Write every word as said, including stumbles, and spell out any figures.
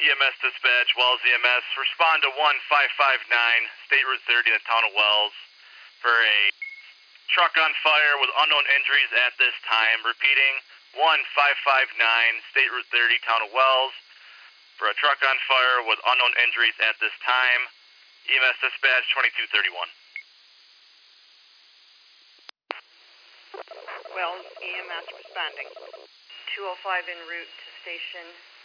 M S Dispatch, Wells E M S, respond to one five five nine, State Route thirty in the town of Wells for a truck on fire with unknown injuries at this time. Repeating, one five five nine, State Route thirty, town of Wells for a truck on fire with unknown injuries at this time. E M S Dispatch twenty-two thirty-one. Wells E M S responding. two oh five en route to station